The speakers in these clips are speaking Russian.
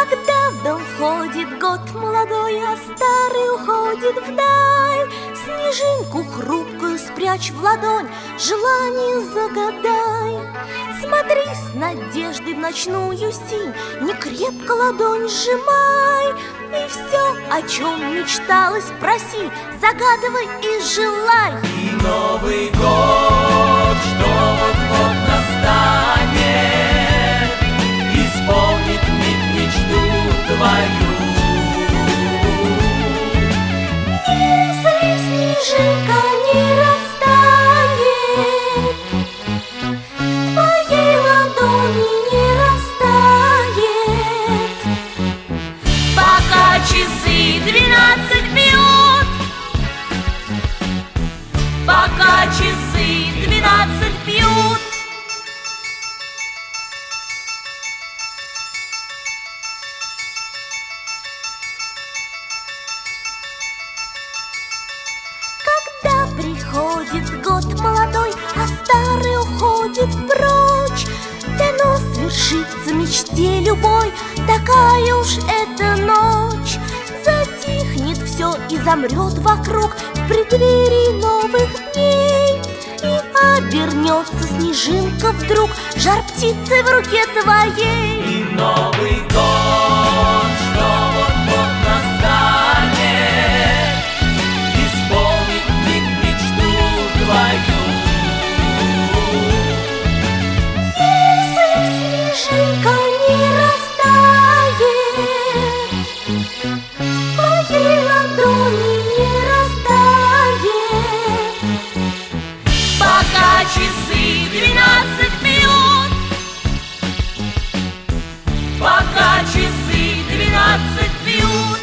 Когда в дом входит год молодой, а старый уходит вдаль, снежинку хрупкую спрячь в ладонь, желание загадай. Смотри с надеждой в ночную синь, не крепко ладонь сжимай, и все, о чем мечталось, проси, загадывай и желай. И Новый год, что вот-вот настанет, исполнит миг мечту твою. Если снежинка не растает, в твоей ладони не растает, Пока часы 12 бьют, пока часы 12 бьют. когда приходит год молодой, а старый уходит прочь, дано свершится мечте любой, такая уж эта ночь. Затихнет все и замрет вокруг в преддверии новых дней, и обернется снежинка вдруг жар птицы в руке твоей. И Новый год, что вот-вот настанет, исполнит миг мечту твою. Если снежинка не растает, в твоей ладони не растает, Пока часы 12 бьют, пока часы 12 бьют.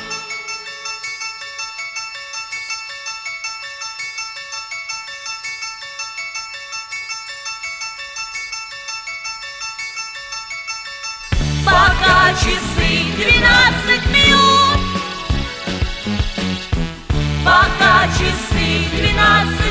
Пока часы 12 бьют, пока часы 12